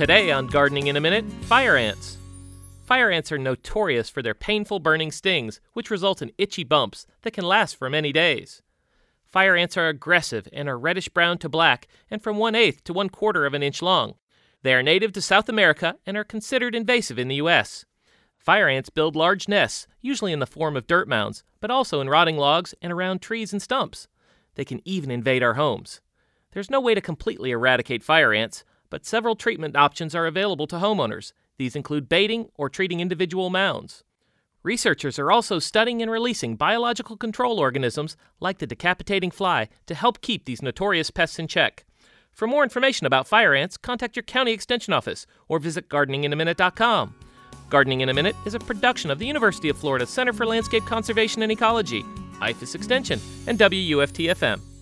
Today on Gardening in a Minute, fire ants. Fire ants are notorious for their painful burning stings, which result in itchy bumps that can last for many days. Fire ants are aggressive and are reddish-brown to black and from 1/8 to 1/4 of an inch long. They are native to South America and are considered invasive in the U.S. Fire ants build large nests, usually in the form of dirt mounds, but also in rotting logs and around trees and stumps. They can even invade our homes. There's no way to completely eradicate fire ants, but several treatment options are available to homeowners. These include baiting or treating individual mounds. Researchers are also studying and releasing biological control organisms like the decapitating fly to help keep these notorious pests in check. For more information about fire ants, contact your county extension office or visit gardeninginaminute.com. Gardening in a Minute is a production of the University of Florida Center for Landscape Conservation and Ecology, IFAS Extension, and WUFT-FM.